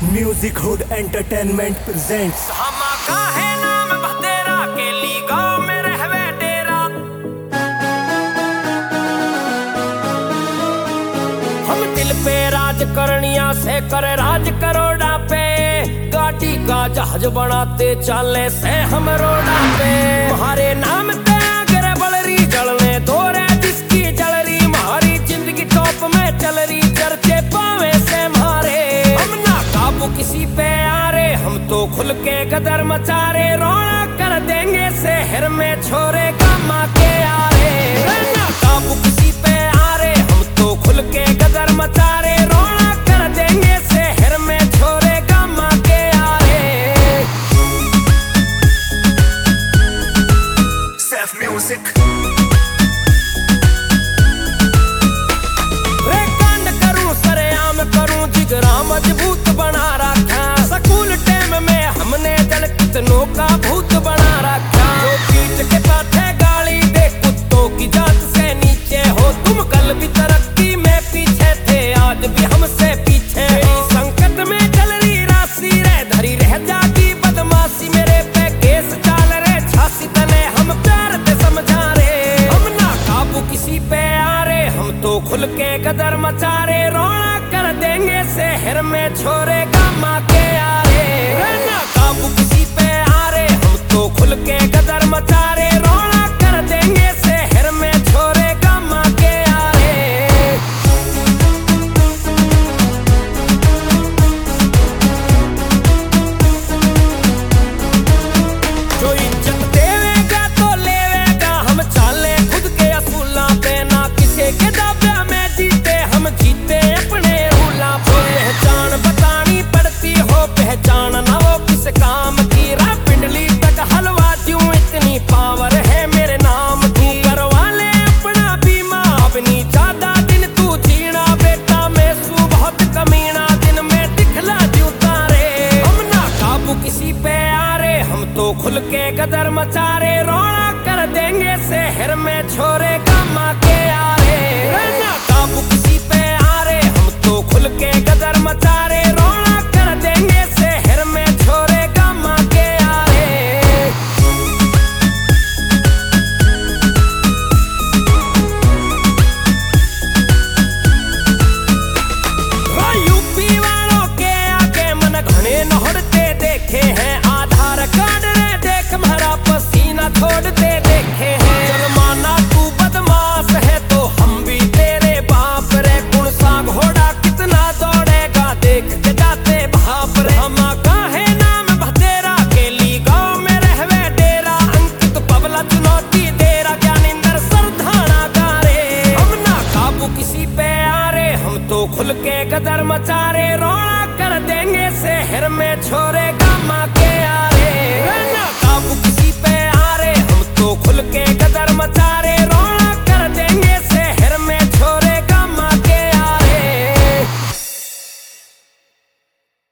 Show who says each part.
Speaker 1: Music hood entertainment presents
Speaker 2: धमाका है नाम बतेरा के ली गाँव में रहवे डेरा। हम दिल पे राज करनिया से करे राज करोड़ा पे, गाड़ी का जहाज बनाते चाले से हम रोडा पे। हमारे नाम पे अगर बलरी जलने दो रे जिसकी जलरी, हमारी जिंदगी टॉप में चल रही चर्चे पावे से मारे। हम ना काबू किसी पे आ रे, हम तो खुल के गदर मचा रे, रोना कर देंगे शहर में छोरे कमा के आ रे। ना काबू किसी पे आ रे, हम तो खुल के गदर मचा रे, रोना कर देंगे शहर में छोरे कमा के आ रे।
Speaker 1: सेफ म्यूजिक
Speaker 2: मजबूत बना रखा, स्कूल टाइम में हमने जल कितनों का भूत बना रखा। जो पीठ के पाथे गाली दे कुत्तों की जात से नीचे हो, तुम कल भी तरक्की में पीछे थे आज भी हमसे पीछे हो। संकट में चल रही राशि रे, धरी रह जाती बदमाशी, मेरे पे केस चाल रे झांसी तले हम प्यार से समझा रे। हम ना काबू किसी पे आ रे, हम तो खुल के गदर मचा रे, रोना कर देंगे शहर में छोरे कमा के आ रे। ना काबू किसी पे आ रे, हम तो खुल के गदर मचा रे, रोना कर देंगे शहर में छोरे कमा के आ रे। जो इज्जत देवेगा तो लेवेगा, हम चाले खुद के असूला पे, ना किसी के दावे में जीते, हम जीते अपने रूला पे। पहचान बतानी पड़ती हो, पहचान ना हो किस काम की, रा पिंडली तक हलवा दूं इतनी पावर है मेरे नाम की। करवा ले अपना बीमा, अपनी ज्यादा दिन तू जीना बेटा, मैं सू बहुत कमीना, दिन में दिखला दूं तारे। हम ना काबू किसी पे आ रे, हम तो खुल के गदर मचा रे, रोना कर देंगे शहर में छोरे कमा के आ रे। ना काबू किसी पे आ रे, हम तो खुल के गदर मचा रे, रोना कर देंगे शहर में छोरे कमा के आ रे। यूपी वालों के आगे मन घने नोड़ते देखे हैं, आधार कार्ड रे देख हमारा पसीना छोड़ते देखे हैं। जलमाना तू बदमाश है तो हम भी तेरे बाप रे, गुण सा घोड़ा कितना दौड़ेगा देख के जाते भाप रे। हम का है नाम बतेरा के ली गाँव में रहवे डेरा, अंकित पबला चुनौती देरा, ज्ञानेंद्र सरधाना का रे। हम ना काबू किसी पे आ रे, हम तो खुल के गदर मचा रे, रोना कर देंगे शहर में छोरे